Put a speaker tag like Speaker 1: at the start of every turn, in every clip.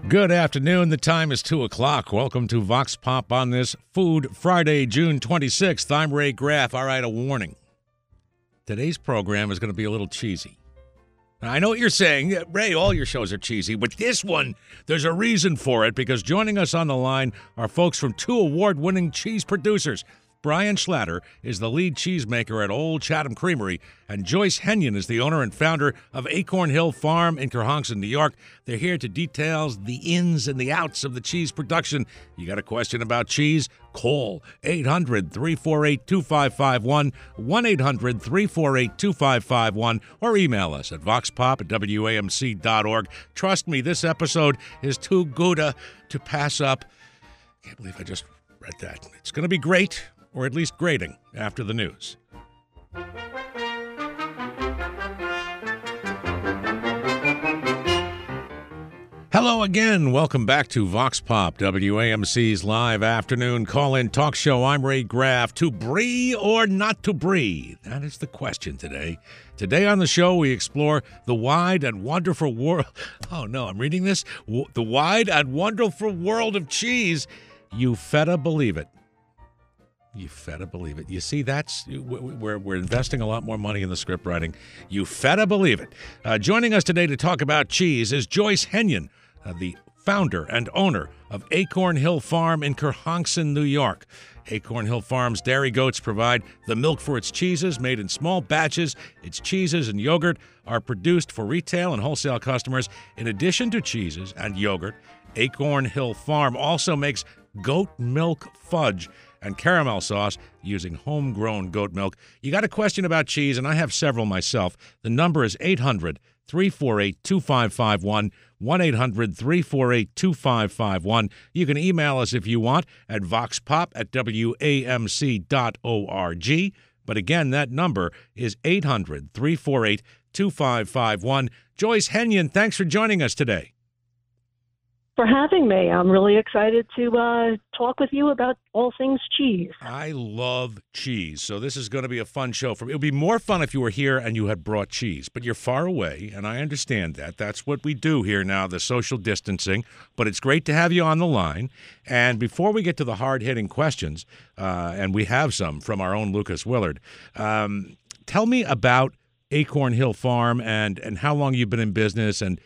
Speaker 1: Good afternoon. The time is 2 o'clock. Welcome to Vox Pop on this Food Friday, June 26th. I'm Ray Graff. All right, a warning. Today's program is going to be a little cheesy. Now, I know what you're saying. Ray, all your shows are cheesy, but this one, there's a reason for it, because joining us on the line are folks from two award-winning cheese producers. Brian Schlatter is the lead cheesemaker at Old Chatham Creamery, and Joyce Henyon is the owner and founder of Acorn Hill Farm in Kerhonkson, New York. They're here to detail the ins and the outs of the cheese production. You got a question about cheese? Call 800-348-2551, 1-800-348-2551, or email us at voxpop@wamc.org. Trust me, this episode is too good to pass up. Can't believe I just read that. It's going to be great, or at least grating, after the news. Hello again. Welcome back to Vox Pop, WAMC's live afternoon call-in talk show. I'm Ray Graff. To brie or not to brie? That is the question today. Today on the show, we explore the wide and wonderful world. Oh, no, I'm reading this. The wide and wonderful world of cheese. You feta believe it. You feta believe it. You see, we're investing a lot more money in the script writing. You feta believe it. Joining us today to talk about cheese is Joyce Henyon, the founder and owner of Acorn Hill Farm in Kerhonkson, New York. Acorn Hill Farm's dairy goats provide the milk for its cheeses made in small batches. Its cheeses and yogurt are produced for retail and wholesale customers. In addition to cheeses and yogurt, Acorn Hill Farm also makes goat milk fudge and caramel sauce using homegrown goat milk. You got a question about cheese, and I have several myself. The number is 800-348-2551, 1-800-348-2551. You can email us if you want at voxpop@wamc.org. But again, that number is 800-348-2551. Joyce Henyon, thanks for joining us today.
Speaker 2: For having me. I'm really excited to talk with you about all things cheese.
Speaker 1: I love cheese, so this is going to be a fun show for me. It would be more fun if you were here and you had brought cheese, but you're far away, and I understand that. That's what we do here now, the social distancing, but it's great to have you on the line. And before we get to the hard-hitting questions, and we have some from our own Lucas Willard, tell me about Acorn Hill Farm and how long you've been in business and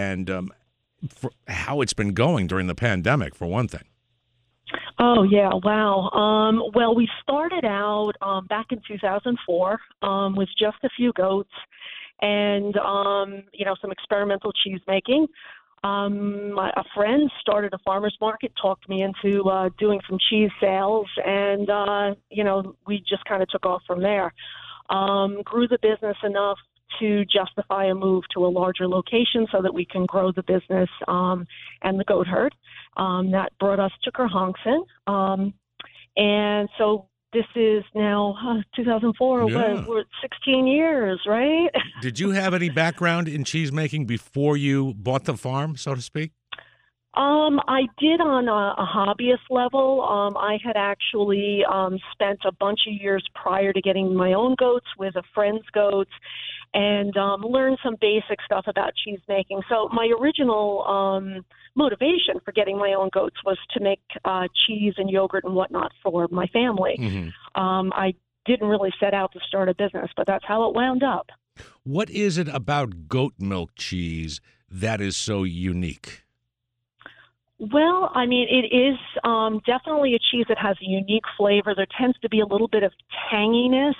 Speaker 1: for how it's been going during the pandemic, for one thing.
Speaker 2: Oh, yeah. Wow. Well, we started out back in 2004 with just a few goats and, some experimental cheese making. A friend started a farmer's market, talked me into doing some cheese sales, and, we just kind of took off from there. Grew the business enough to justify a move to a larger location so that we can grow the business and the goat herd. That brought us to Kerhonkson. And so this is now 2004.
Speaker 1: Yeah.
Speaker 2: We're at 16 years, right?
Speaker 1: Did you have any background in cheese making before you bought the farm, so to speak?
Speaker 2: I did on a hobbyist level. I had actually spent a bunch of years prior to getting my own goats with a friend's goats and learned some basic stuff about cheese making. So my original motivation for getting my own goats was to make cheese and yogurt and whatnot for my family.
Speaker 1: Mm-hmm.
Speaker 2: I didn't really set out to start a business, but that's how it wound up.
Speaker 1: What is it about goat milk cheese that is so unique?
Speaker 2: Well, I mean, it is definitely a cheese that has a unique flavor. There tends to be a little bit of tanginess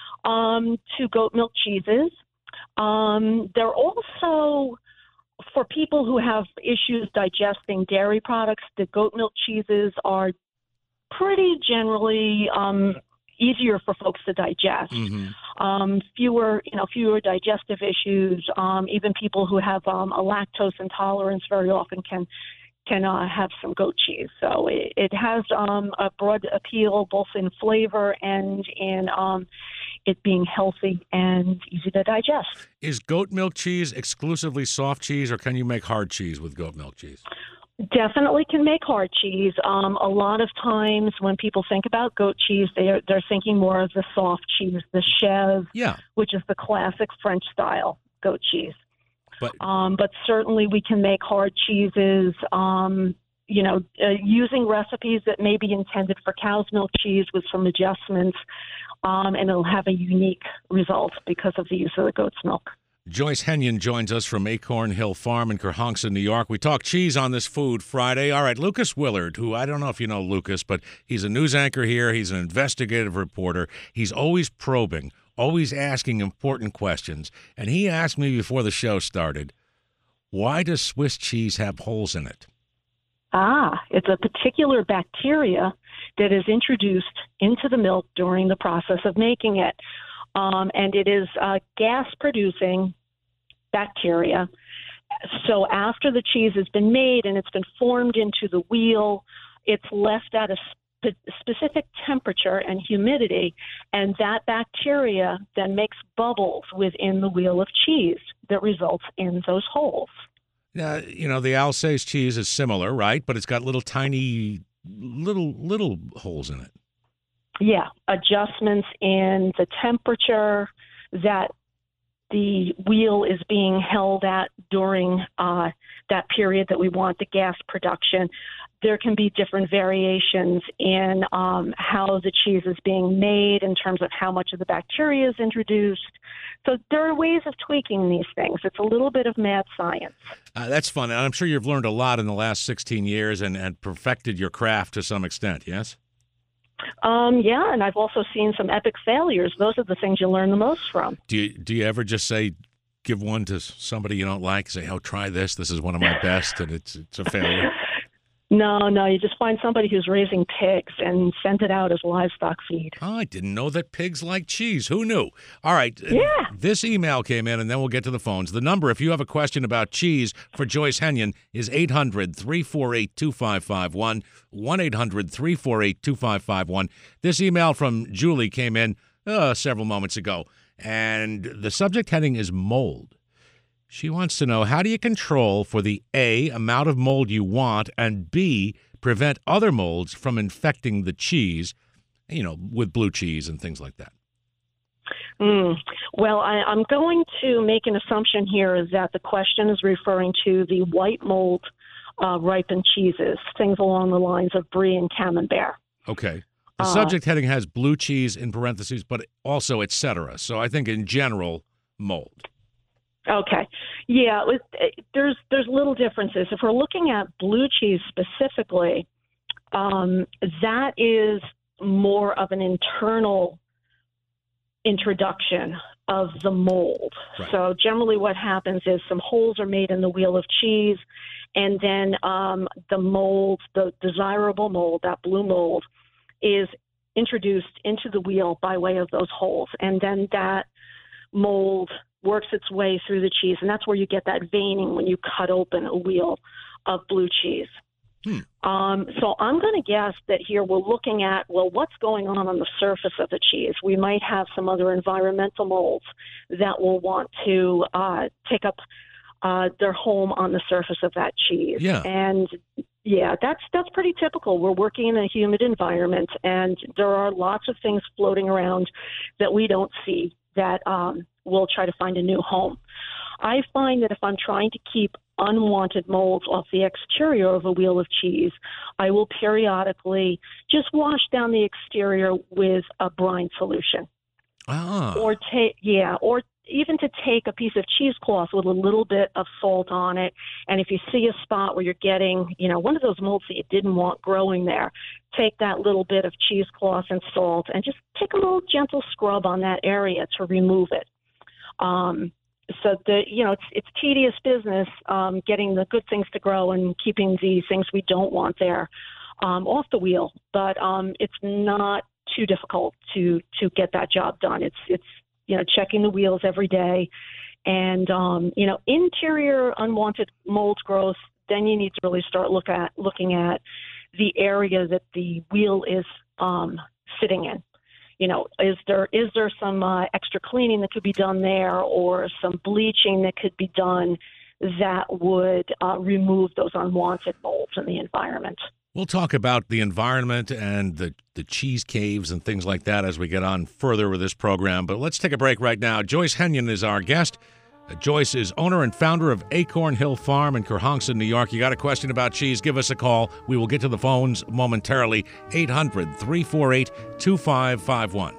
Speaker 2: to goat milk cheeses. They're also, for people who have issues digesting dairy products, the goat milk cheeses are pretty generally easier for folks to digest.
Speaker 1: Mm-hmm.
Speaker 2: Fewer digestive issues. Even people who have a lactose intolerance very often can have some goat cheese. So it has a broad appeal both in flavor and in it being healthy and easy to digest.
Speaker 1: Is goat milk cheese exclusively soft cheese, or can you make hard cheese with goat milk cheese?
Speaker 2: Definitely can make hard cheese. A lot of times when people think about goat cheese, they're thinking more of the soft cheese, the chèvre, which is the classic French style goat cheese. But certainly we can make hard cheeses. Using recipes that may be intended for cow's milk cheese with some adjustments, and it'll have a unique result because of the use of the goat's milk.
Speaker 1: Joyce Henyon joins us from Acorn Hill Farm in Kerhonkson, New York. We talk cheese on this Food Friday. All right, Lucas Willard, who I don't know if you know Lucas, but he's a news anchor here. He's an investigative reporter. He's always probing, always asking important questions. And he asked me before the show started, why does Swiss cheese have holes in it?
Speaker 2: It's a particular bacteria that is introduced into the milk during the process of making it. And it is gas-producing bacteria. So after the cheese has been made and it's been formed into the wheel, it's left at a specific temperature and humidity, and that bacteria then makes bubbles within the wheel of cheese that results in those holes.
Speaker 1: The Alsace cheese is similar, right? But it's got little tiny little holes in it.
Speaker 2: Yeah, adjustments in the temperature that the wheel is being held at during that period that we want the gas production. There can be different variations in how the cheese is being made in terms of how much of the bacteria is introduced. So there are ways of tweaking these things. It's a little bit of mad science.
Speaker 1: That's fun. And I'm sure you've learned a lot in the last 16 years and perfected your craft to some extent, yes?
Speaker 2: Yeah, and I've also seen some epic failures. Those are the things you learn the most from.
Speaker 1: Do you ever just say, give one to somebody you don't like, say, oh, try this. This is one of my best, and it's a failure?
Speaker 2: No, you just find somebody who's raising pigs and send it out as livestock feed.
Speaker 1: Oh, I didn't know that pigs like cheese. Who knew? All right.
Speaker 2: Yeah.
Speaker 1: This email came in, and then we'll get to the phones. The number, if you have a question about cheese for Joyce Henyon, is 800-348-2551, 1-800-348-2551. This email from Julie came in several moments ago, and the subject heading is mold. She wants to know, how do you control for the A, amount of mold you want, and B, prevent other molds from infecting the cheese, with blue cheese and things like that?
Speaker 2: Well, I'm going to make an assumption here that the question is referring to the white mold ripened cheeses, things along the lines of brie and camembert.
Speaker 1: Okay. The subject heading has blue cheese in parentheses, but also et cetera. So I think in general, mold.
Speaker 2: Okay. Yeah, there's little differences. If we're looking at blue cheese specifically, that is more of an internal introduction of the mold. Right. So generally what happens is some holes are made in the wheel of cheese, and then the mold, the desirable mold, that blue mold, is introduced into the wheel by way of those holes. And then that mold works its way through the cheese, and that's where you get that veining when you cut open a wheel of blue cheese. So I'm going to guess that here we're looking at, what's going on the surface of the cheese? We might have some other environmental molds that will want to take up their home on the surface of that cheese.
Speaker 1: Yeah.
Speaker 2: And yeah, that's pretty typical. We're working in a humid environment, and there are lots of things floating around that we don't see that we'll try to find a new home. I find that if I'm trying to keep unwanted molds off the exterior of a wheel of cheese, I will periodically just wash down the exterior with a brine solution. Or even to take a piece of cheesecloth with a little bit of salt on it. And if you see a spot where you're getting, one of those molds that you didn't want growing there, take that little bit of cheesecloth and salt and just take a little gentle scrub on that area to remove it. So it's tedious business getting the good things to grow and keeping the things we don't want there off the wheel. But it's not too difficult to get that job done. It's checking the wheels every day, and interior unwanted mold growth. Then you need to really start looking at the area that the wheel is sitting in. Is there some extra cleaning that could be done there, or some bleaching that could be done that would remove those unwanted molds in the environment?
Speaker 1: We'll talk about the environment and the cheese caves and things like that as we get on further with this program. But let's take a break right now. Joyce Henyon is our guest. Joyce is owner and founder of Acorn Hill Farm in Kerhonkson, New York. You got a question about cheese, give us a call. We will get to the phones momentarily. 800-348-2551.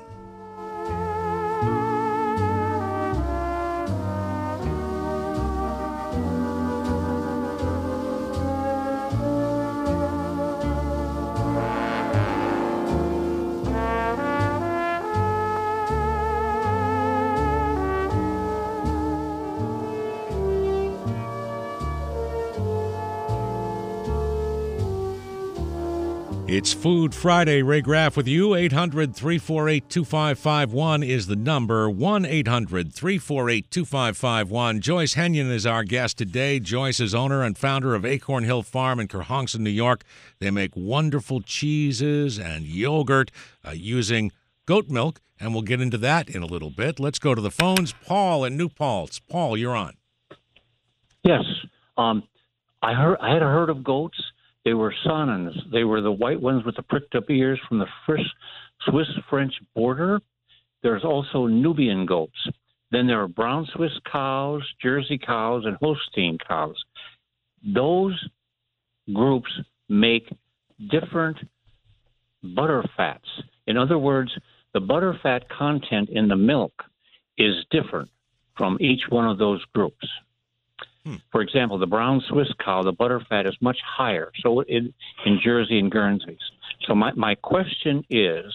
Speaker 1: It's Food Friday. Ray Graff with you. 800-348-2551 is the number. 1-800-348-2551. Joyce Henyon is our guest today. Joyce is owner and founder of Acorn Hill Farm in Kerhonkson, New York. They make wonderful cheeses and yogurt using goat milk, and we'll get into that in a little bit. Let's go to the phones. Paul in New Paltz. Paul, you're on.
Speaker 3: Yes. I had heard of goats. They were Sonnens. They were the white ones with the pricked up ears from the Swiss-French border. There's also Nubian goats. Then there are brown Swiss cows, Jersey cows, and Holstein cows. Those groups make different butter fats. In other words, the butter fat content in the milk is different from each one of those groups. For example, the brown Swiss cow, the butter fat is much higher, so in Jersey and Guernseys. So my question is,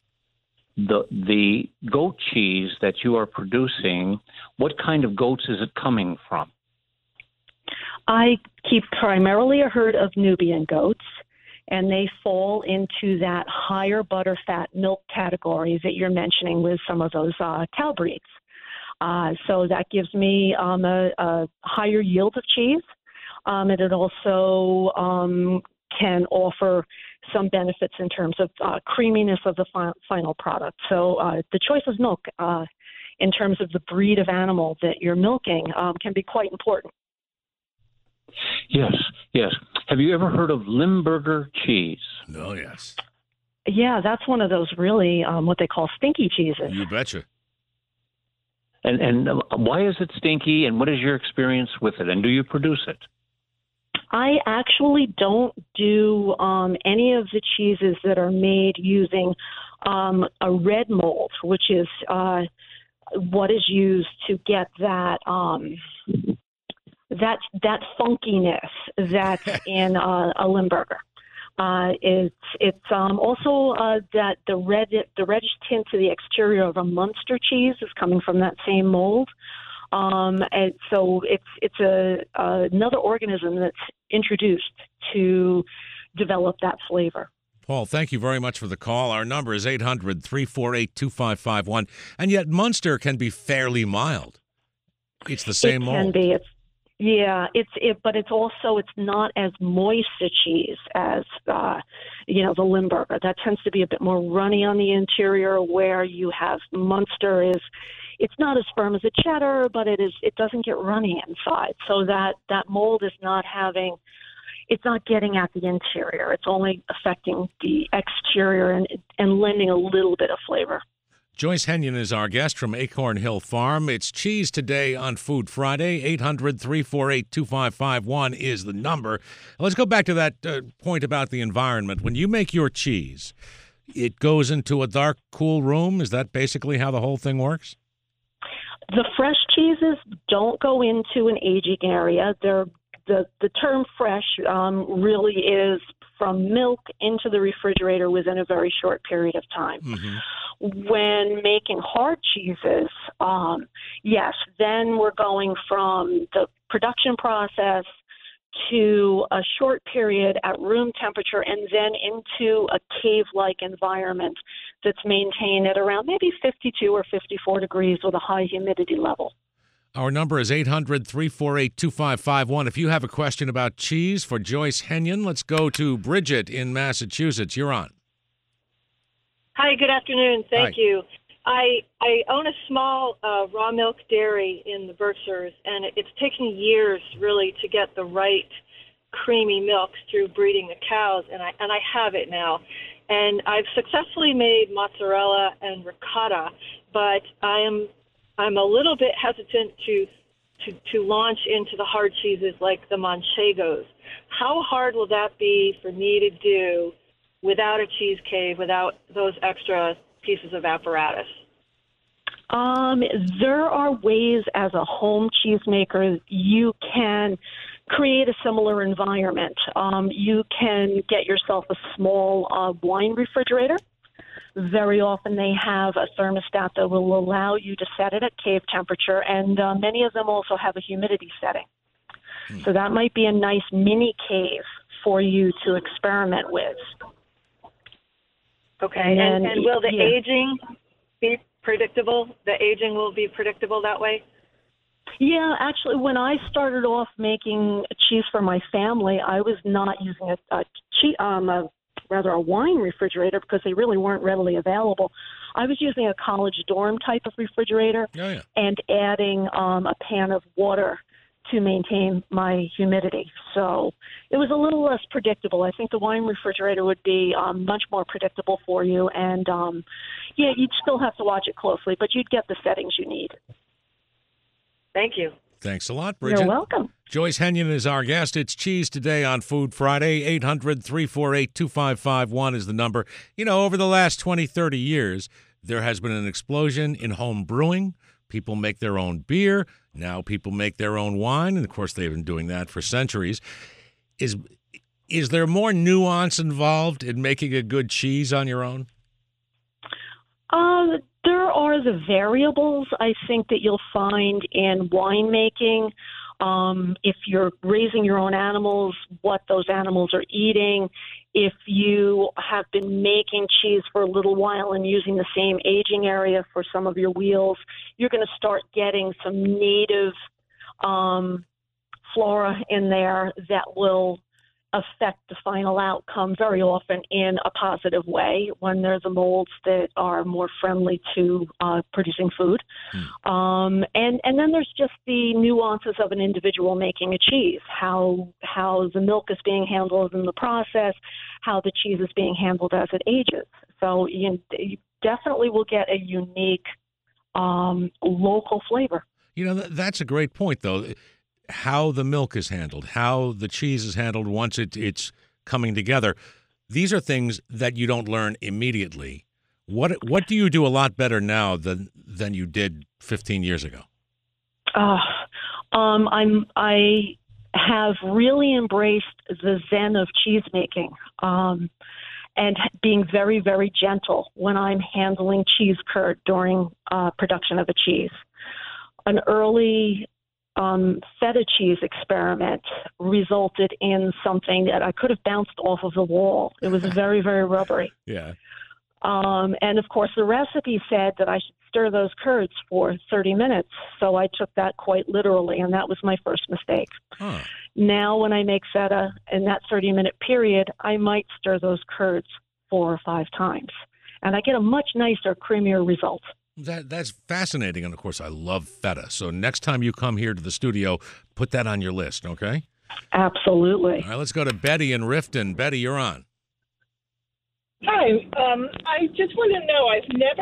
Speaker 3: the goat cheese that you are producing, what kind of goats is it coming from?
Speaker 2: I keep primarily a herd of Nubian goats, and they fall into that higher butter fat milk category that you're mentioning with some of those cow breeds. So that gives me a higher yield of cheese, and it also can offer some benefits in terms of creaminess of the final product. So the choice of milk in terms of the breed of animal that you're milking can be quite important.
Speaker 3: Yes, yes. Have you ever heard of Limburger cheese?
Speaker 1: Oh, yes.
Speaker 2: Yeah, that's one of those really what they call stinky cheeses.
Speaker 1: You betcha.
Speaker 3: And why is it stinky, and what is your experience with it, and do you produce it?
Speaker 2: I actually don't do any of the cheeses that are made using a red mold, which is what is used to get that that funkiness that's in a Limburger. It's also that the reddish tint to the exterior of a Munster cheese is coming from that same mold, and so it's another organism that's introduced to develop that flavor.
Speaker 1: Paul, thank you very much for the call. Our number is 800-348-2551, and yet Munster can be fairly mild. It's the same mold.
Speaker 2: It can be. But it's not as moist a cheese as the Limburger. That tends to be a bit more runny on the interior, where you have Munster it's not as firm as a cheddar, but it doesn't get runny inside. So that mold is not getting at the interior. It's only affecting the exterior and lending a little bit of flavor.
Speaker 1: Joyce Henyon is our guest from Acorn Hill Farm. It's Cheese Today on Food Friday. 800-348-2551 is the number. Let's go back to that point about the environment. When you make your cheese, it goes into a dark, cool room? Is that basically how the whole thing works?
Speaker 2: The fresh cheeses don't go into an aging area. The term fresh really is from milk into the refrigerator within a very short period of time. Mm-hmm. When making hard cheeses, yes, then we're going from the production process to a short period at room temperature and then into a cave-like environment that's maintained at around maybe 52 or 54 degrees with a high humidity level.
Speaker 1: Our number is 800-348-2551. If you have a question about cheese for Joyce Henyon, let's go to Bridget in Massachusetts. You're on.
Speaker 4: Hi, good afternoon. Thank you. I own a small raw milk dairy in the Berkshires, and it's taken years really to get the right creamy milk through breeding the cows, and I have it now. And I've successfully made mozzarella and ricotta, but I'm a little bit hesitant to to launch into the hard cheeses like the Manchegos. How hard will that be for me to do without a cheese cave, without those extra pieces of apparatus?
Speaker 2: There are ways as a home cheesemaker you can create a similar environment. You can get yourself a small wine refrigerator. Very often they have a thermostat that will allow you to set it at cave temperature, and many of them also have a humidity setting. So that might be a nice mini cave for you to experiment with.
Speaker 4: Okay, and will the aging be predictable? The aging will be predictable that way?
Speaker 2: Yeah, actually, when I started off making cheese for my family, I was not using a wine refrigerator because they really weren't readily available. I was using a college dorm type of refrigerator and adding a pan of water to maintain my humidity. So it was a little less predictable. I think the wine refrigerator would be much more predictable for you. And, you'd still have to watch it closely, but you'd get the settings you need.
Speaker 4: Thank you.
Speaker 1: Thanks a lot, Bridget.
Speaker 2: You're welcome.
Speaker 1: Joyce Henyon is our guest. It's Cheese Today on Food Friday. 800-348-2551 is the number. You know, over the last 20, 30 years, there has been an explosion in home brewing. People make their own beer. Now people make their own wine. And, of course, they've been doing that for centuries. Is there more nuance involved in making a good cheese on your own?
Speaker 2: There are the variables, I think, that you'll find in winemaking. If you're raising your own animals, what those animals are eating. If you have been making cheese for a little while and using the same aging area for some of your wheels, you're going to start getting some native flora in there that will affect the final outcome very often in a positive way when there's the molds that are more friendly to producing food. And then there's just the nuances of an individual making a cheese, how the milk is being handled in the process, how the cheese is being handled as it ages. So you definitely will get a unique local flavor.
Speaker 1: You know, that's a great point, though. How the milk is handled, how the cheese is handled once it's coming together. These are things that you don't learn immediately. What do you do a lot better now than you did 15 years ago?
Speaker 2: I have really embraced the zen of cheese making, and being very, very gentle when I'm handling cheese curd during production of a cheese. An early feta cheese experiment resulted in something that I could have bounced off of the wall. It was very, very rubbery.
Speaker 1: Yeah.
Speaker 2: And of course, the recipe said that I should stir those curds for 30 minutes. So I took that quite literally, and that was my first mistake.
Speaker 1: Huh.
Speaker 2: Now, when I make feta in that 30-minute period, I might stir those curds 4 or 5 times, and I get a much nicer, creamier result.
Speaker 1: That's fascinating, and of course, I love feta. So next time you come here to the studio, put that on your list, okay?
Speaker 2: Absolutely.
Speaker 1: All right, let's go to Betty in Rifton. Betty, you're on.
Speaker 5: Hi. I just want to know,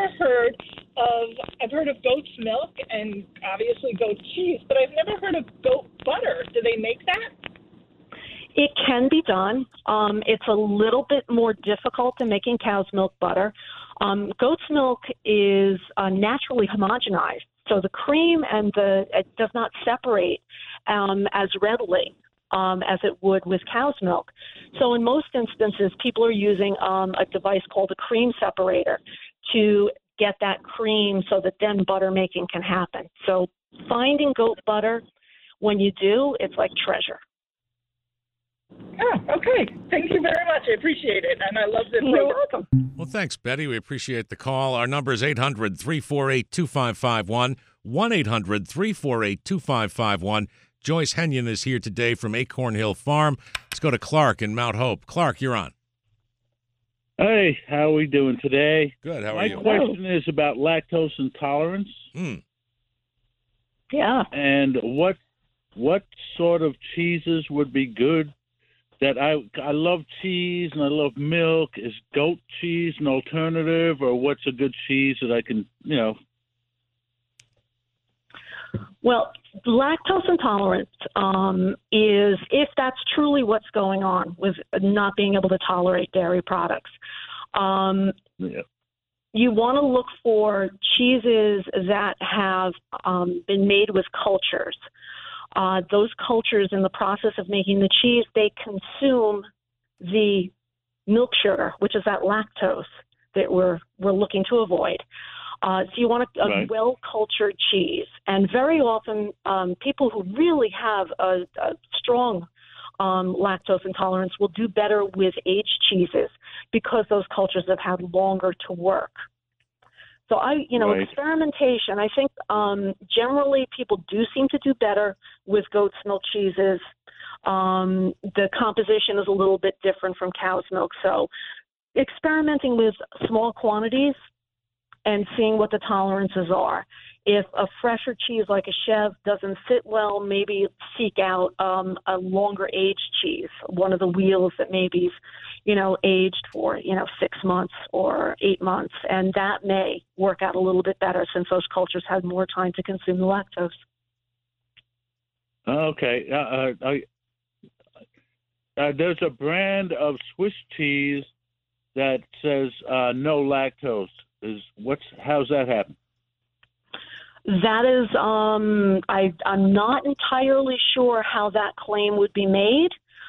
Speaker 5: I've heard of goat's milk and obviously goat cheese, but I've never heard of goat butter. Do they make that?
Speaker 2: It can be done. It's a little bit more difficult than making cow's milk butter. Goat's milk is naturally homogenized, so the cream and it does not separate as readily as it would with cow's milk. So in most instances, people are using a device called a cream separator to get that cream so that then butter making can happen. So finding goat butter, when you do, it's like treasure.
Speaker 5: Oh, okay. Thank you very much. I appreciate it, and I love this program.
Speaker 2: You're welcome.
Speaker 1: Well, thanks, Betty. We appreciate the call. Our number is 800-348-2551, 1-800-348-2551. Joyce Henyon is here today from Acorn Hill Farm. Let's go to Clark in Mount Hope. Clark, you're on.
Speaker 6: Hey, how are we doing today?
Speaker 1: Good. How are you?
Speaker 6: My question is about lactose intolerance.
Speaker 2: Yeah.
Speaker 6: And what sort of cheeses would be good? That I love cheese and I love milk. Is goat cheese an alternative, or what's a good cheese that I can,
Speaker 2: Well, Lactose intolerance is if that's truly what's going on with not being able to tolerate dairy products. You want to look for cheeses that have been made with cultures. Those cultures, in the process of making the cheese, they consume the milk sugar, which is that lactose that we're looking to avoid. So you want a well-cultured cheese. And very often people who really have a strong lactose intolerance will do better with aged cheeses because those cultures have had longer to work. So experimentation, I think generally people do seem to do better with goat's milk cheeses. The composition is a little bit different from cow's milk. So experimenting with small quantities and seeing what the tolerances are. If a fresher cheese like a Chev doesn't sit well, maybe seek out a longer aged cheese, one of the wheels that maybe, aged for, 6 months or 8 months. And that may work out a little bit better since those cultures had more time to consume the lactose.
Speaker 6: Okay. There's a brand of Swiss cheese that says no lactose. How's that happen?
Speaker 2: That is, I'm not entirely sure how that claim would be made.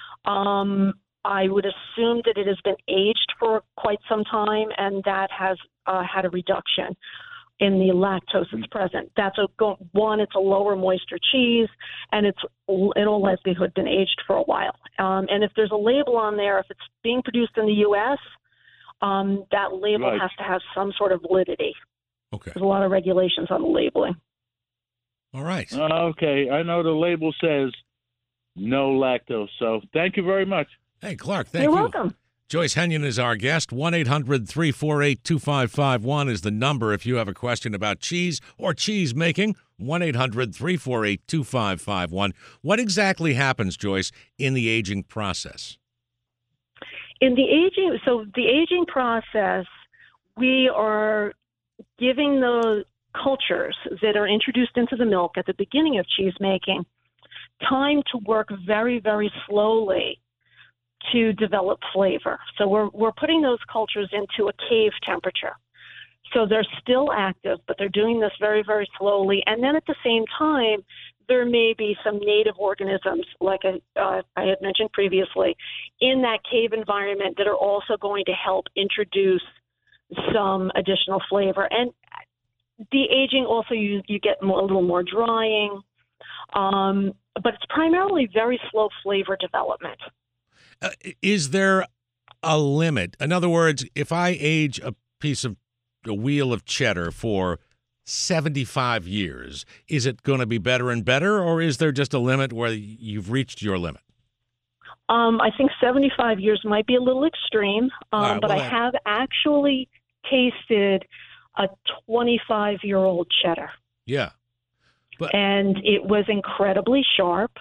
Speaker 2: I would assume that it has been aged for quite some time, and that has had a reduction in the lactose that's present. That's it's a lower moisture cheese, and it's in all likelihood been aged for a while. And if there's a label on there, if it's being produced in the U.S., that label has to have some sort of validity.
Speaker 1: Okay.
Speaker 2: There's a lot of regulations on the labeling.
Speaker 1: All right.
Speaker 6: Okay. I know the label says no lactose. So thank you very much.
Speaker 1: Hey, Clark, thank you.
Speaker 2: You're welcome.
Speaker 1: Joyce Henyon is our guest. 1-800-348-2551 is the number if you have a question about cheese or cheese making. 1-800-348-2551. What exactly happens, Joyce, in the aging process?
Speaker 2: In the aging process, we are giving the cultures that are introduced into the milk at the beginning of cheese making time to work very, very slowly to develop flavor. So we're putting those cultures into a cave temperature. So they're still active, but they're doing this very, very slowly. And then at the same time, there may be some native organisms, like I had mentioned previously, in that cave environment that are also going to help introduce some additional flavor. And the aging also, you get a little more drying, but it's primarily very slow flavor development.
Speaker 1: Is there a limit? In other words, if I age a wheel of cheddar for 75 years, is it going to be better and better, or is there just a limit where you've reached your limit?
Speaker 2: I think 75 years might be a little extreme, but I have actually tasted a 25-year-old cheddar.
Speaker 1: Yeah.
Speaker 2: And it was incredibly sharp,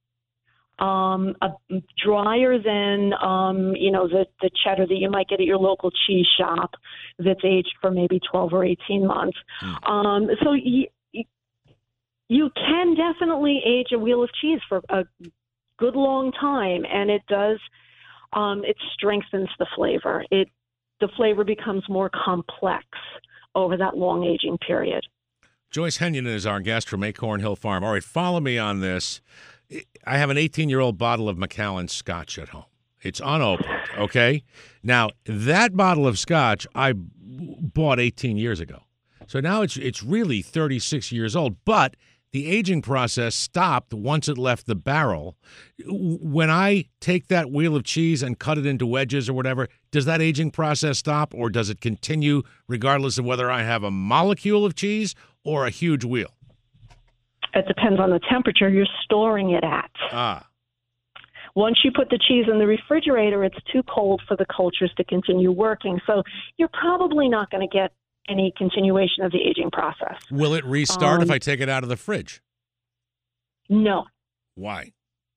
Speaker 2: drier than, the cheddar that you might get at your local cheese shop that's aged for maybe 12 or 18 months. So you can definitely age a wheel of cheese for a good long time, and it does, it strengthens the flavor. The flavor becomes more complex over that long aging period.
Speaker 1: Joyce Henyon is our guest from Acorn Hill Farm. All right, follow me on this. I have an 18-year-old bottle of Macallan Scotch at home. It's unopened, okay? Now, that bottle of Scotch I bought 18 years ago. So now it's really 36 years old, but the aging process stopped once it left the barrel. When I take that wheel of cheese and cut it into wedges or whatever, does that aging process stop, or does it continue regardless of whether I have a molecule of cheese or a huge wheel?
Speaker 2: It depends on the temperature you're storing it at. Once you put the cheese in the refrigerator, it's too cold for the cultures to continue working. So you're probably not going to get any continuation of the aging process.
Speaker 1: Will it restart if I take it out of the fridge?
Speaker 2: No.
Speaker 1: Why?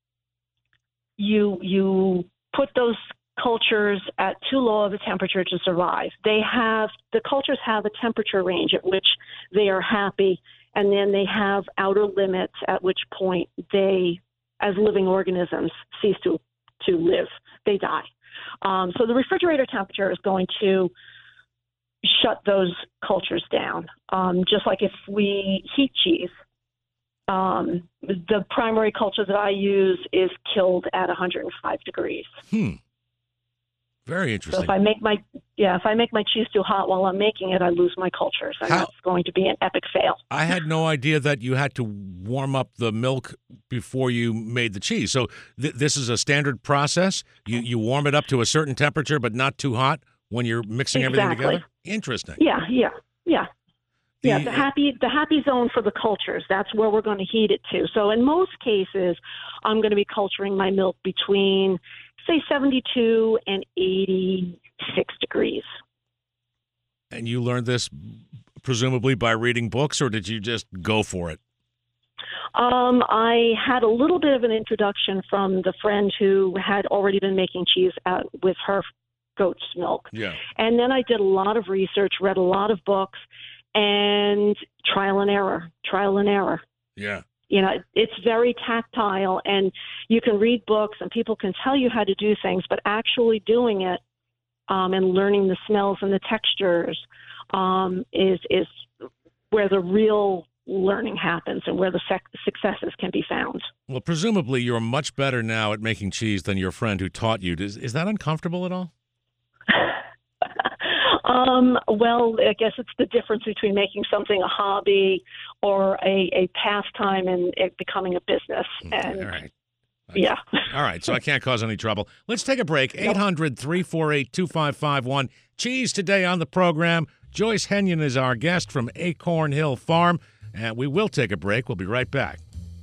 Speaker 2: You put those cultures at too low of a temperature to survive. The cultures have a temperature range at which they are happy and then they have outer limits at which point they, as living organisms, cease to live. They die. So the refrigerator temperature is going to shut those cultures down. Just like if we heat cheese, the primary culture that I use is killed at 105 degrees.
Speaker 1: Very interesting.
Speaker 2: So if I make my cheese too hot while I'm making it, I lose my cultures, and that's going to be an epic fail.
Speaker 1: I had no idea that you had to warm up the milk before you made the cheese. So this is a standard process. You warm it up to a certain temperature, but not too hot when you're mixing everything together. Interesting.
Speaker 2: Yeah. Yeah, the happy zone for the cultures, that's where we're going to heat it to. So in most cases, I'm going to be culturing my milk between, say, 72 and 86 degrees.
Speaker 1: And you learned this presumably by reading books, or did you just go for it?
Speaker 2: I had a little bit of an introduction from the friend who had already been making cheese with her goat's milk.
Speaker 1: Yeah.
Speaker 2: And then I did a lot of research, read a lot of books, and trial and error.
Speaker 1: Yeah.
Speaker 2: You know, it's very tactile, and you can read books and people can tell you how to do things, but actually doing it and learning the smells and the textures is where the real learning happens and where the successes can be found.
Speaker 1: Well, presumably you're much better now at making cheese than your friend who taught you. Is that uncomfortable at all?
Speaker 2: Well, I guess it's the difference between making something a hobby or a pastime and it becoming a business. And,
Speaker 1: all right.
Speaker 2: Yeah.
Speaker 1: All right, so I can't cause any trouble. Let's take a break. 800-348-2551. Cheese today on the program. Joyce Henyon is our guest from Acorn Hill Farm, and we will take a break. We'll be right back.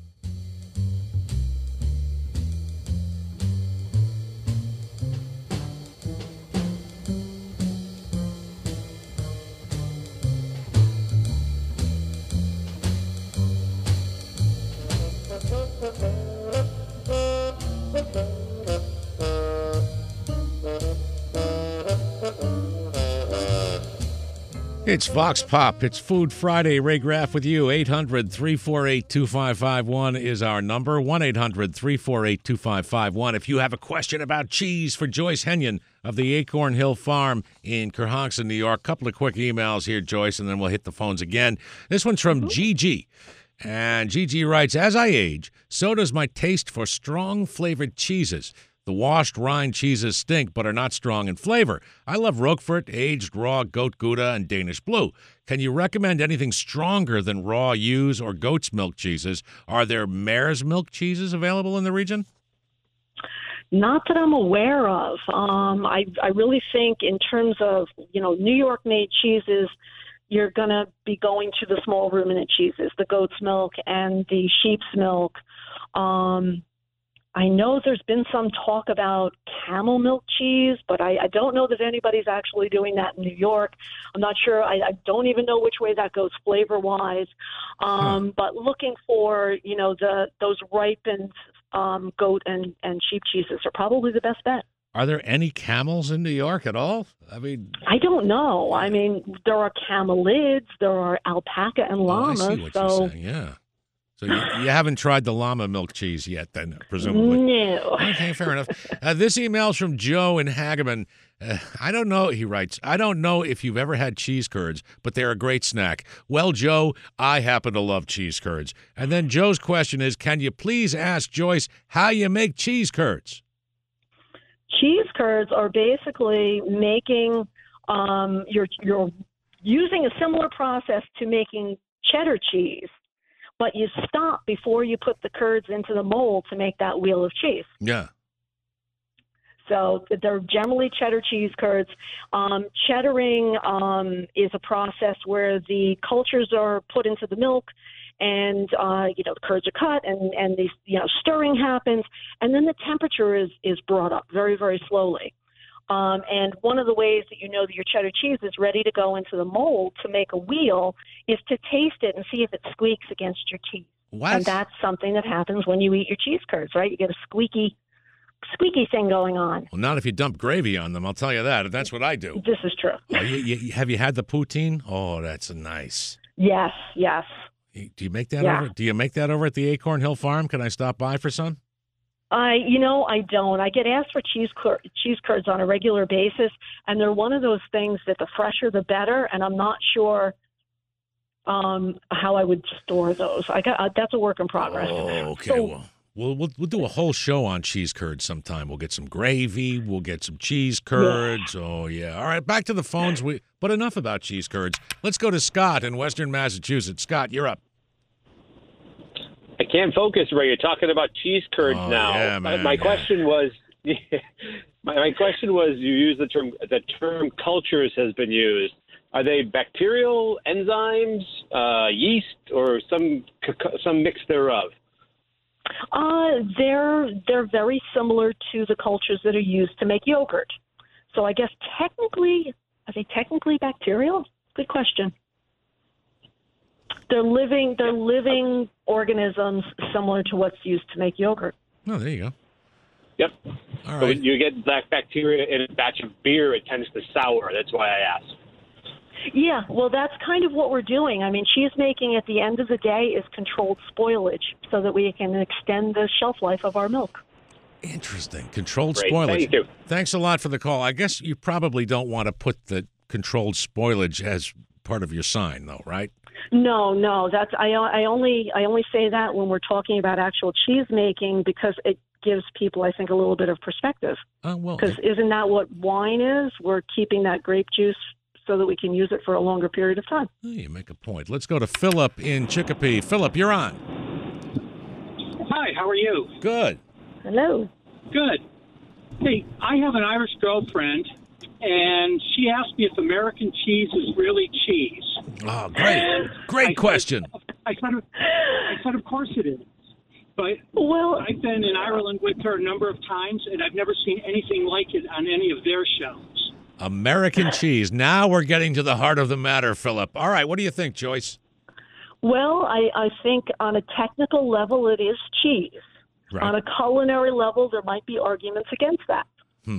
Speaker 1: It's Vox Pop. It's Food Friday. Ray Graff with you. 800-348-2551 is our number. 1-800-348-2551. If you have a question about cheese for Joyce Henyon of the Acorn Hill Farm in Cohasset, New York. Couple of quick emails here, Joyce, and then we'll hit the phones again. This one's from Gigi. And Gigi writes, as I age, so does my taste for strong flavored cheeses. The washed rind cheeses stink but are not strong in flavor. I love Roquefort, aged raw goat Gouda, and Danish Blue. Can you recommend anything stronger than raw ewes or goat's milk cheeses? Are there mare's milk cheeses available in the region?
Speaker 2: Not that I'm aware of. I really think in terms of, New York-made cheeses, you're going to be going to the small ruminant cheeses, the goat's milk and the sheep's milk. I know there's been some talk about camel milk cheese, but I don't know that anybody's actually doing that in New York. I'm not sure. I don't even know which way that goes flavor-wise. But looking for, those ripened goat and sheep cheeses are probably the best bet.
Speaker 1: Are there any camels in New York at all? I
Speaker 2: don't know. There are camelids, there are alpaca and llamas.
Speaker 1: I see what you're saying, yeah. So you haven't tried the llama milk cheese yet, then, presumably?
Speaker 2: No.
Speaker 1: Okay, fair enough. This email's from Joe in Hagaman. I don't know, he writes, I don't know if you've ever had cheese curds, but they're a great snack. Well, Joe, I happen to love cheese curds. And then Joe's question is, can you please ask Joyce how you make cheese curds?
Speaker 2: Cheese curds are basically making, you're using a similar process to making cheddar cheese. But you stop before you put the curds into the mold to make that wheel of cheese.
Speaker 1: Yeah.
Speaker 2: So they're generally cheddar cheese curds. Cheddaring is a process where the cultures are put into the milk and, the curds are cut and the, stirring happens. And then the temperature is brought up very, very slowly. And one of the ways that you know that your cheddar cheese is ready to go into the mold to make a wheel is to taste it and see if it squeaks against your teeth.
Speaker 1: What?
Speaker 2: And that's something that happens when you eat your cheese curds, right? You get a squeaky thing going on.
Speaker 1: Well, not if you dump gravy on them, I'll tell you that. That's what I do.
Speaker 2: This is true.
Speaker 1: Oh, have you had the poutine? Oh, that's nice.
Speaker 2: Yes.
Speaker 1: Do you make that
Speaker 2: Yeah.
Speaker 1: over? Do you make that over at the Acorn Hill Farm? Can I stop by for some?
Speaker 2: I don't. I get asked for cheese curds on a regular basis, and they're one of those things that the fresher the better. And I'm not sure how I would store those. That's a work in progress.
Speaker 1: Oh, okay.
Speaker 2: So,
Speaker 1: We'll do a whole show on cheese curds sometime. We'll get some gravy. We'll get some cheese curds. Yeah. Oh, yeah. All right, back to the phones. But enough about cheese curds. Let's go to Scott in Western Massachusetts. Scott, you're up.
Speaker 7: I can't focus, Ray. You're talking about cheese curds now.
Speaker 1: Yeah, man.
Speaker 7: My question was, my question was, you use the term cultures has been used. Are they bacterial, enzymes, yeast, or some mix thereof?
Speaker 2: They're very similar to the cultures that are used to make yogurt. So I guess are they technically bacterial? Good question. They're living organisms similar to what's used to make yogurt.
Speaker 1: Oh, there you go.
Speaker 7: Yep.
Speaker 1: All
Speaker 7: So
Speaker 1: right.
Speaker 7: when you get black bacteria in a batch of beer, it tends to sour. That's why I asked.
Speaker 2: Yeah, well, that's kind of what we're doing. I mean, cheese making at the end of the day is controlled spoilage so that we can extend the shelf life of our milk.
Speaker 1: Interesting. Controlled
Speaker 7: Great.
Speaker 1: spoilage.
Speaker 7: Thank you.
Speaker 1: Thanks a lot for the call. I guess you probably don't want to put the controlled spoilage as part of your sign, though, right?
Speaker 2: No, that's I only say that when we're talking about actual cheese making because it gives people, I think, a little bit of perspective.
Speaker 1: Well,
Speaker 2: Because isn't that what wine is? We're keeping that grape juice so that we can use it for a longer period of time.
Speaker 1: you make a point. Let's go to Philip in Chicopee. Philip, you're on.
Speaker 8: Hi, how are you?
Speaker 1: Good.
Speaker 2: Hello.
Speaker 8: Good. Hey, I have an Irish girlfriend, and she asked me if American cheese is really cheese.
Speaker 1: Oh, great question.
Speaker 8: I said, of course it is. But
Speaker 2: Well,
Speaker 8: I've been in Ireland with her a number of times, and I've never seen anything like it on any of their shows.
Speaker 1: American cheese. Now we're getting to the heart of the matter, Philip. All right, what do you think, Joyce?
Speaker 2: well, I think on a technical level it is cheese.
Speaker 1: Right.
Speaker 2: On a culinary level, there might be arguments against that.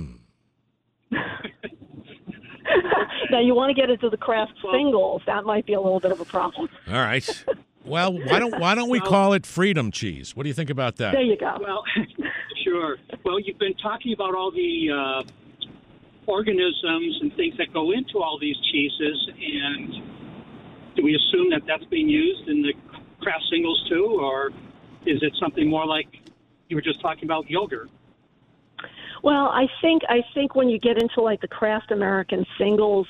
Speaker 2: Now, you want to get into the craft singles, that might be a little bit of a problem.
Speaker 1: All right. Well, why don't we call it freedom cheese? What do you think about that?
Speaker 2: There you go.
Speaker 8: Well, sure. Well, you've been talking about all the organisms and things that go into all these cheeses, and do we assume that that's being used in the craft singles too, or is it something more like you were just talking about yogurt?
Speaker 2: Well, I think when you get into like the craft American singles,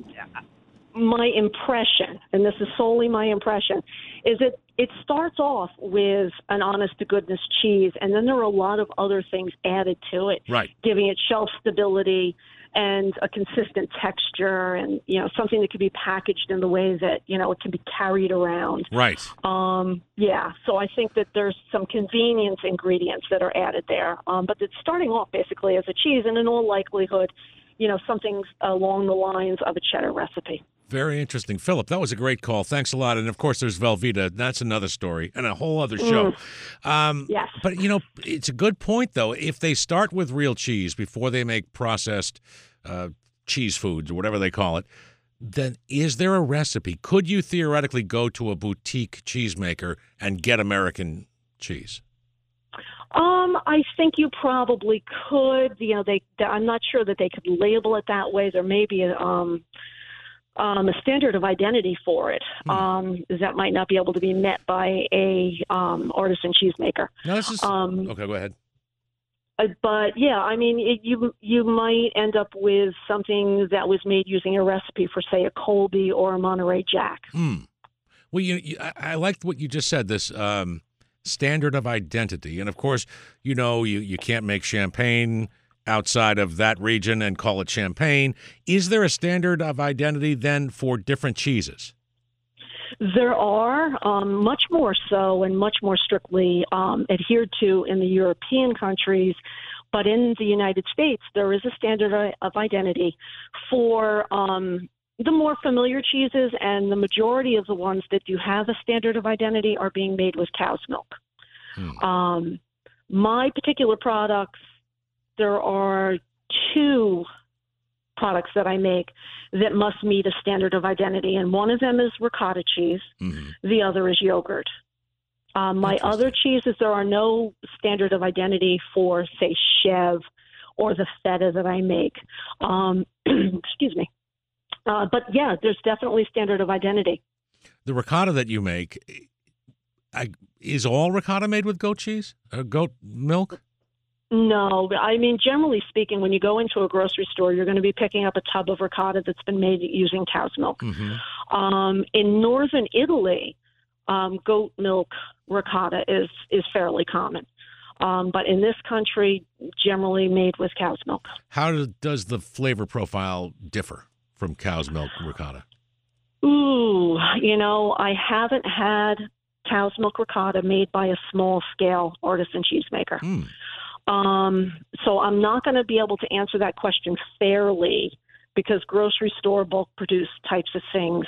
Speaker 2: my impression, and this is solely my impression, is it starts off with an honest to goodness cheese, and then there are a lot of other things added to it,
Speaker 1: Right.
Speaker 2: giving it shelf stability and a consistent texture, and something that could be packaged in the way that it can be carried around.
Speaker 1: Right.
Speaker 2: Yeah, so I think that there's some convenience ingredients that are added there, but it's starting off basically as a cheese, and in all likelihood, something along the lines of a cheddar recipe.
Speaker 1: Very interesting. Philip, that was a great call. Thanks a lot. And, of course, there's Velveeta. That's another story and a whole other show.
Speaker 2: Yes.
Speaker 1: But, it's a good point, though. If they start with real cheese before they make processed cheese foods or whatever they call it, then is there a recipe? Could you theoretically go to a boutique cheesemaker and get American cheese?
Speaker 2: I think you probably could. I'm not sure that they could label it that way. There may be a standard of identity for it that might not be able to be met by a artisan cheesemaker.
Speaker 1: No, this is okay. Go ahead.
Speaker 2: But yeah, I mean, you might end up with something that was made using a recipe for, say, a Colby or a Monterey Jack.
Speaker 1: Well, I liked what you just said. This standard of identity, and of course, you can't make champagne outside of that region and call it champagne. Is there a standard of identity then for different cheeses?
Speaker 2: There are, much more so and much more strictly adhered to in the European countries. But in the United States, there is a standard of identity for the more familiar cheeses, and the majority of the ones that do have a standard of identity are being made with cow's milk. My particular products, there are two products that I make that must meet a standard of identity, and one of them is ricotta cheese.
Speaker 1: Mm-hmm.
Speaker 2: The other is yogurt. My other cheeses, there are no standard of identity for, say, Chev or the feta that I make. Excuse me. But yeah, there's definitely standard of identity.
Speaker 1: The ricotta that you make, is all ricotta made with goat cheese? Goat milk?
Speaker 2: No, I mean, generally speaking, when you go into a grocery store, you're going to be picking up a tub of ricotta that's been made using cow's milk.
Speaker 1: Mm-hmm.
Speaker 2: In northern Italy, goat milk ricotta is fairly common. But in this country, generally made with cow's milk.
Speaker 1: How does the flavor profile differ from cow's milk ricotta?
Speaker 2: Ooh, I haven't had cow's milk ricotta made by a small-scale artisan cheesemaker. So I'm not going to be able to answer that question fairly because grocery store bulk produce types of things.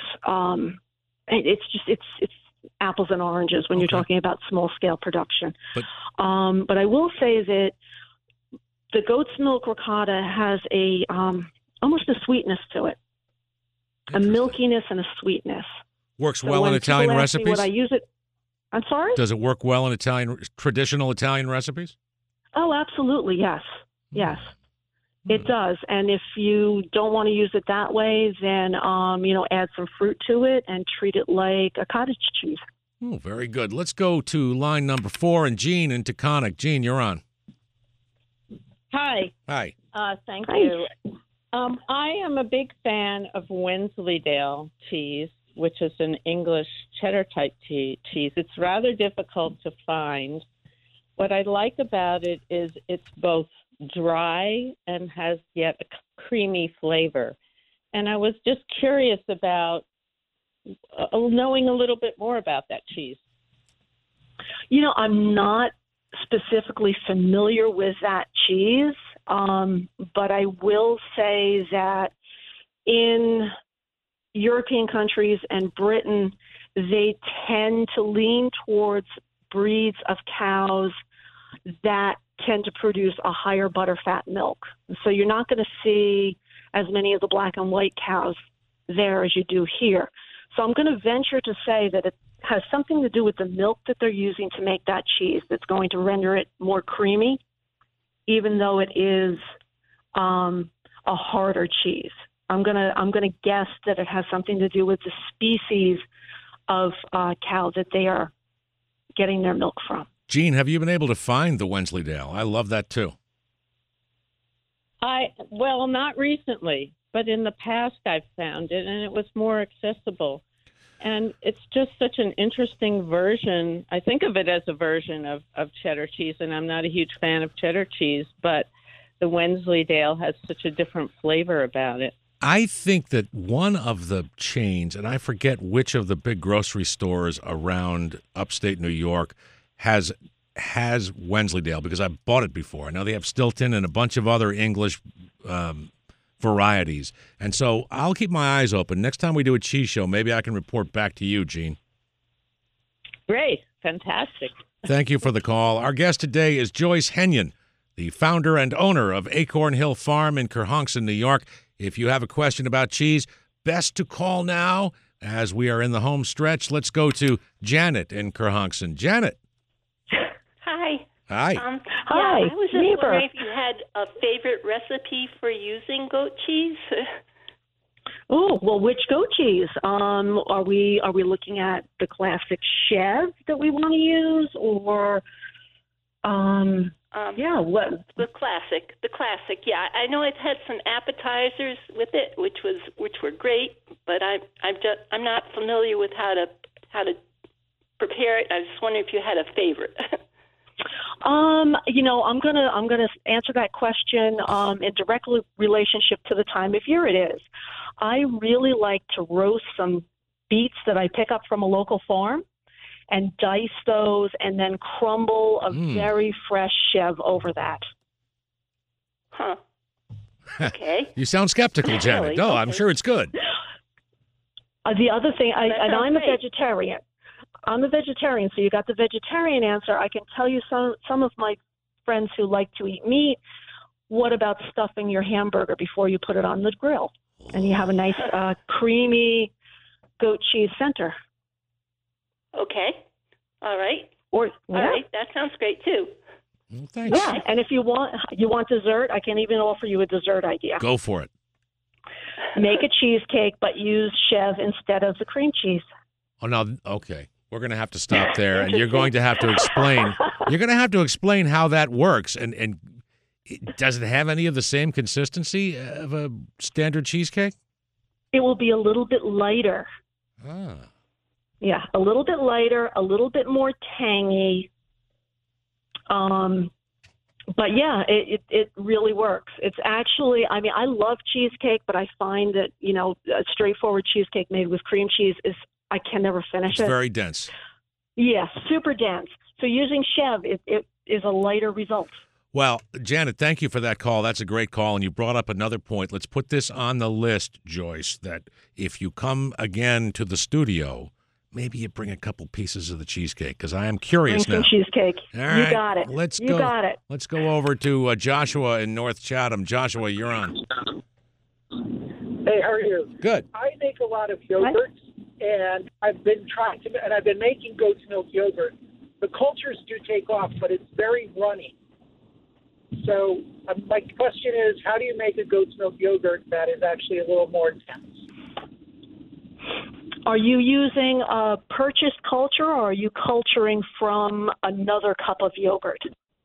Speaker 2: It's apples and oranges when you're talking about small-scale production. But I will say that the goat's milk ricotta has a almost a sweetness to it, a milkiness and a sweetness.
Speaker 1: Works well in Italian recipes?
Speaker 2: Would I use it? I'm sorry?
Speaker 1: Does it work well in traditional Italian recipes?
Speaker 2: Oh, absolutely, yes. Yes, it does. And if you don't want to use it that way, then, add some fruit to it and treat it like a cottage cheese.
Speaker 1: Oh, very good. Let's go to line number 4 and Jean in Taconic. Jean, you're on.
Speaker 9: Hi.
Speaker 1: Hi.
Speaker 9: Thank you. I am a big fan of Wensleydale cheese, which is an English cheddar-type cheese. It's rather difficult to find. What I like about it is it's both dry and has yet a creamy flavor. And I was just curious about knowing a little bit more about that cheese.
Speaker 2: I'm not specifically familiar with that cheese, but I will say that in European countries and Britain, they tend to lean towards breeds of cows that tend to produce a higher butterfat milk. So you're not going to see as many of the black and white cows there as you do here. So I'm going to venture to say that it has something to do with the milk that they're using to make that cheese that's going to render it more creamy, even though it is a harder cheese. I'm gonna guess that it has something to do with the species of cow that they are getting their milk from.
Speaker 1: Jean, have you been able to find the Wensleydale? I love that too.
Speaker 9: Well, not recently, but in the past I've found it, and it was more accessible. And it's just such an interesting version. I think of it as a version of cheddar cheese, and I'm not a huge fan of cheddar cheese, but the Wensleydale has such a different flavor about it.
Speaker 1: I think that one of the chains, and I forget which of the big grocery stores around upstate New York, has Wensleydale, because I bought it before. I know they have Stilton and a bunch of other English varieties. And so I'll keep my eyes open. Next time we do a cheese show, maybe I can report back to you, Jean.
Speaker 9: Great. Fantastic.
Speaker 1: Thank you for the call. Our guest today is Joyce Henyon, the founder and owner of Acorn Hill Farm in Kerhonkson, New York. If you have a question about cheese, best to call now as we are in the home stretch. Let's go to Janet in Kerhonkson. Janet.
Speaker 10: Hi.
Speaker 1: Hi.
Speaker 2: Hi.
Speaker 10: I was just wondering if you had a favorite recipe for using goat cheese.
Speaker 2: Oh, well, which goat cheese? Are we looking at the classic Chev that we want to use, or what?
Speaker 10: The classic. Yeah, I know it had some appetizers with it, which were great, but I'm not familiar with how to prepare it. I was just wondering if you had a favorite.
Speaker 2: I'm gonna answer that question in direct relationship to the time of year it is. I really like to roast some beets that I pick up from a local farm and dice those and then crumble a very fresh Chev over that.
Speaker 10: Huh. Okay.
Speaker 1: You sound skeptical, Janet.
Speaker 10: Really?
Speaker 1: No,
Speaker 10: Okay.
Speaker 1: I'm sure it's good.
Speaker 2: The other thing, I'm a
Speaker 10: great.
Speaker 2: vegetarian. I'm a vegetarian, so you got the vegetarian answer. I can tell you some of my friends who like to eat meat what about stuffing your hamburger before you put it on the grill? And you have a nice creamy goat cheese center.
Speaker 10: Okay. All right.
Speaker 2: Or
Speaker 10: All right. That sounds great too.
Speaker 1: Well, thanks.
Speaker 2: Yeah, and if you want dessert, I can even offer you a dessert idea.
Speaker 1: Go for it.
Speaker 2: Make a cheesecake, but use Chev instead of the cream cheese.
Speaker 1: Oh, no. Okay. We're going to have to stop there, and you're going to have to explain. You're going to have to explain how that works. And does it have any of the same consistency of a standard cheesecake?
Speaker 2: It will be a little bit lighter.
Speaker 1: Ah.
Speaker 2: Yeah, a little bit lighter, a little bit more tangy. But yeah, it really works. It's actually, I mean, I love cheesecake, but I find that, a straightforward cheesecake made with cream cheese I can never finish it.
Speaker 1: It's very dense.
Speaker 2: Yeah, super dense. So using Chev, it is a lighter result.
Speaker 1: Well, Janet, thank you for that call. That's a great call, and you brought up another point. Let's put this on the list, Joyce, that if you come again to the studio, maybe you bring a couple pieces of the cheesecake, because I am curious
Speaker 2: bring
Speaker 1: now.
Speaker 2: Some cheesecake.
Speaker 1: All right,
Speaker 2: you got it. You got it.
Speaker 1: Let's go over to Joshua in North Chatham. Joshua, you're on.
Speaker 11: Hey, how are you?
Speaker 1: Good.
Speaker 11: I make a lot of yogurts, and I've been making goat's milk yogurt. The cultures do take off, but it's very runny. So my question is, how do you make a goat's milk yogurt that is actually a little more intense?
Speaker 2: Are you using a purchased culture, or are you culturing from another cup of yogurt?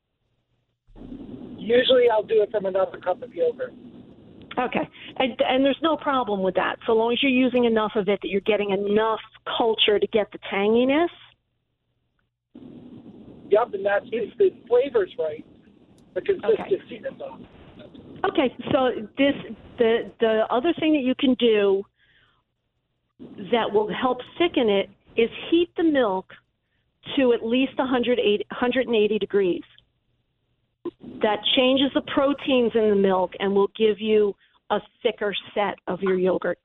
Speaker 11: Usually I'll do it from another cup of yogurt.
Speaker 2: Okay. And there's no problem with that, so long as you're using enough of it that you're getting enough culture to get the tanginess.
Speaker 11: Yep, and that's if the flavor's right. The consistency that's on.
Speaker 2: Okay, so the other thing that you can do that will help thicken it is heat the milk to at least 180 degrees. That changes the proteins in the milk and will give you a thicker set of your yogurt.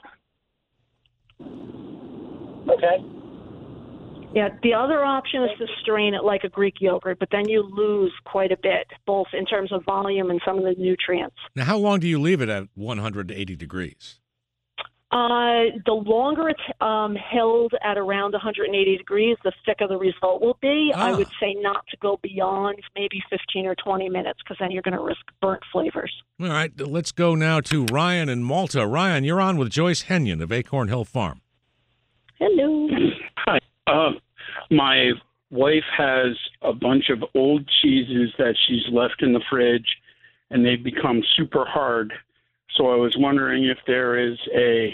Speaker 11: Okay.
Speaker 2: Yeah, the other option is to strain it like a Greek yogurt, but then you lose quite a bit, both in terms of volume and some of the nutrients.
Speaker 1: Now, how long do you leave it at 180 degrees?
Speaker 2: The longer it's held at around 180 degrees, the thicker the result will be. I would say not to go beyond maybe 15 or 20 minutes, because then you're going to risk burnt flavors.
Speaker 1: All right, let's go now to Ryan in Malta. Ryan, you're on with Joyce Henyon of Acorn Hill Farm.
Speaker 2: Hello.
Speaker 12: Hi. My wife has a bunch of old cheeses that she's left in the fridge, and they've become super hard. So I was wondering if there is a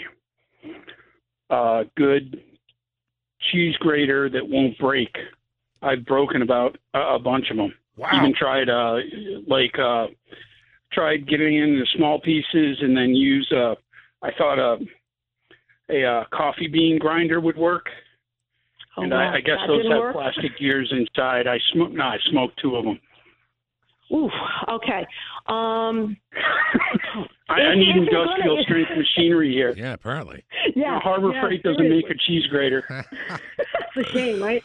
Speaker 12: good cheese grater that won't break. I've broken about a bunch of them.
Speaker 1: Wow.
Speaker 12: Even tried tried getting into small pieces, and then I thought a coffee bean grinder would work.
Speaker 2: Oh,
Speaker 12: and
Speaker 2: wow.
Speaker 12: I guess
Speaker 2: that
Speaker 12: those
Speaker 2: didn't
Speaker 12: have
Speaker 2: work?
Speaker 12: plastic gears inside. I smoked two of them.
Speaker 2: Ooh, okay.
Speaker 12: I need industrial strength machinery here.
Speaker 1: Yeah, apparently.
Speaker 2: Yeah.
Speaker 12: Harbor Freight doesn't make a cheese grater.
Speaker 2: That's a shame, right?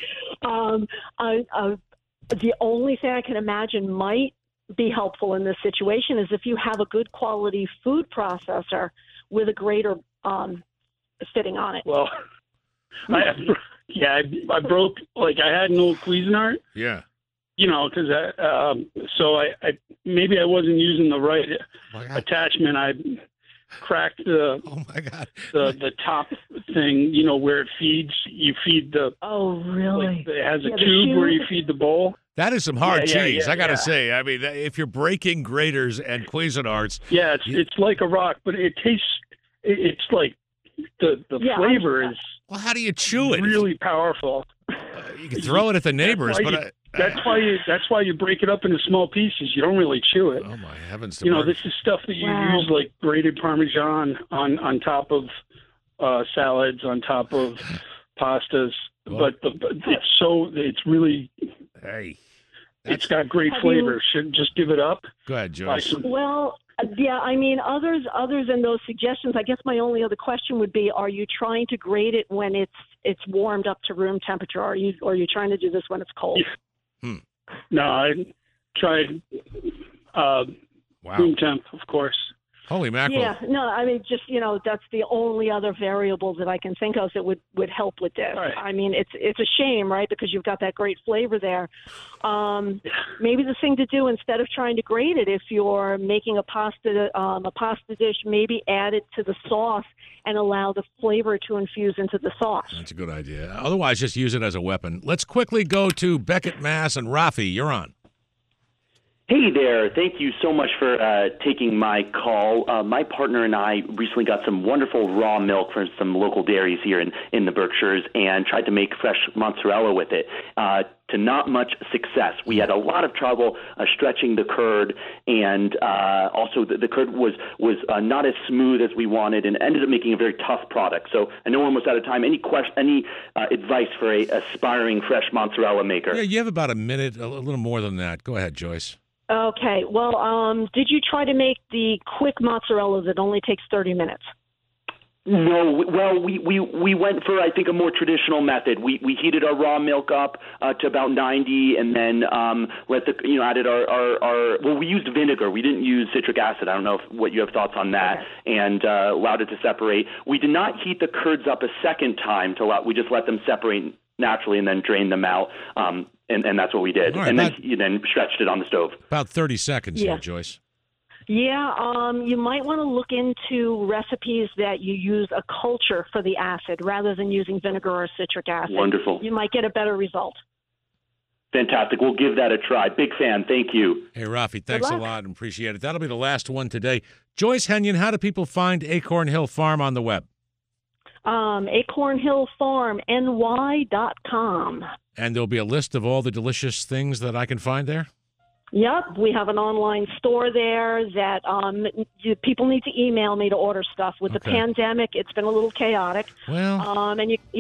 Speaker 2: The only thing I can imagine might be helpful in this situation is if you have a good quality food processor with a grater sitting on it.
Speaker 12: Well, I broke, I had an old Cuisinart.
Speaker 1: Yeah.
Speaker 12: Because so I maybe I wasn't using the right attachment. I cracked the the top thing, where it feeds. You feed the.
Speaker 2: Oh, really?
Speaker 12: It has a tube where you feed the bowl.
Speaker 1: That is some hard cheese, I got to
Speaker 12: yeah.
Speaker 1: say. I mean, if you're breaking graters and Cuisinarts.
Speaker 12: Yeah, it's like a rock, but it tastes. It's like the flavor is.
Speaker 1: Well, how do you chew it?
Speaker 12: Really powerful.
Speaker 1: You can throw it at the neighbors, but
Speaker 12: that's why you break it up into small pieces. You don't really chew it.
Speaker 1: Oh my heavens!
Speaker 12: This is stuff that you use like grated Parmesan on top of salads, on top of pastas. But it's really.
Speaker 1: Hey,
Speaker 12: it's got great flavor. Should just give it up.
Speaker 1: Go ahead, Joyce.
Speaker 2: Well, yeah, I mean, other than those suggestions, I guess my only other question would be: are you trying to grate it when it's warmed up to room temperature? Or are you trying to do this when it's cold?
Speaker 12: No, I tried
Speaker 1: Wow.
Speaker 12: Room temp, of course.
Speaker 1: Holy mackerel.
Speaker 2: Yeah, no, I mean, just, that's the only other variable that I can think of that would help with this.
Speaker 12: Right.
Speaker 2: I mean, it's a shame, right, because you've got that great flavor there. Maybe the thing to do, instead of trying to grate it, if you're making a pasta dish, maybe add it to the sauce and allow the flavor to infuse into the sauce.
Speaker 1: That's a good idea. Otherwise, just use it as a weapon. Let's quickly go to Beckett, Mass. And Rafi, you're on.
Speaker 13: Hey there. Thank you so much for taking my call. My partner and I recently got some wonderful raw milk from some local dairies here in the Berkshires and tried to make fresh mozzarella with it. To not much success. We had a lot of trouble stretching the curd, and also the curd was not as smooth as we wanted, and ended up making a very tough product. So I know we're almost out of time. Any advice for a aspiring fresh mozzarella maker?
Speaker 1: Yeah, you have about a minute, a little more than that. Go ahead, Joyce.
Speaker 2: Okay. Well, did you try to make the quick mozzarella that only takes 30 minutes?
Speaker 13: No, well, we went for, I think, a more traditional method. We heated our raw milk up to about 90, and then added our we used vinegar. We didn't use citric acid. I don't know what you have thoughts on that. Okay. And allowed it to separate. We did not heat the curds up a second time we just let them separate naturally and then drain them out. And that's what we did. Right, and then you stretched it on the stove.
Speaker 1: About 30 seconds here, Joyce.
Speaker 2: Yeah, you might want to look into recipes that you use a culture for the acid rather than using vinegar or citric acid.
Speaker 13: Wonderful.
Speaker 2: You might get a better result.
Speaker 13: Fantastic. We'll give that a try. Big fan. Thank you.
Speaker 1: Hey, Rafi, thanks a lot and appreciate it. That'll be the last one today. Joyce Henyon, how do people find Acorn Hill Farm on the web?
Speaker 2: acornhillfarmny.com.
Speaker 1: And there'll be a list of all the delicious things that I can find there?
Speaker 2: Yep, we have an online store there that people need to email me to order stuff. With the pandemic, it's been a little chaotic.
Speaker 1: Well,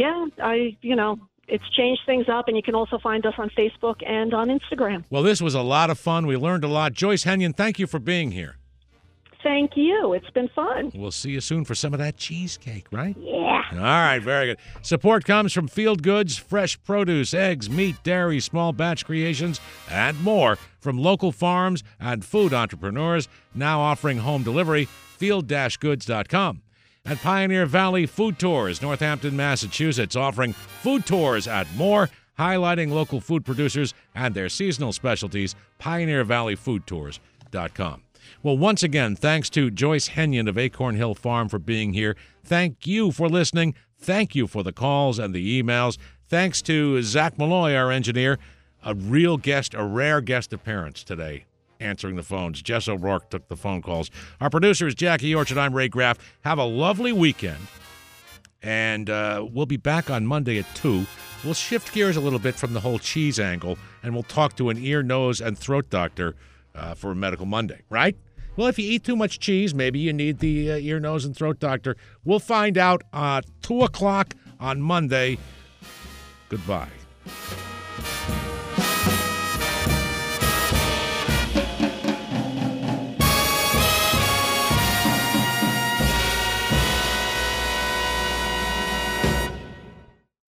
Speaker 2: it's changed things up, and you can also find us on Facebook and on Instagram.
Speaker 1: Well, this was a lot of fun. We learned a lot. Joyce Henyon, thank you for being here.
Speaker 2: Thank you. It's been fun.
Speaker 1: We'll see you soon for some of that cheesecake, right?
Speaker 2: Yeah.
Speaker 1: All right, very good. Support comes from Field Goods, fresh produce, eggs, meat, dairy, small batch creations, and more from local farms and food entrepreneurs, now offering home delivery, field-goods.com. At Pioneer Valley Food Tours, Northampton, Massachusetts, offering food tours and more, highlighting local food producers and their seasonal specialties, pioneervalleyfoodtours.com. Well, once again, thanks to Joyce Henyon of Acorn Hill Farm for being here. Thank you for listening. Thank you for the calls and the emails. Thanks to Zach Malloy, our engineer, a rare guest appearance today, answering the phones. Jess O'Rourke took the phone calls. Our producer is Jackie Orchard. I'm Ray Graff. Have a lovely weekend. And we'll be back on Monday at 2. We'll shift gears a little bit from the whole cheese angle, and we'll talk to an ear, nose, and throat doctor for a Medical Monday, right? Well, if you eat too much cheese, maybe you need the ear, nose, and throat doctor. We'll find out 2 o'clock on Monday. Goodbye.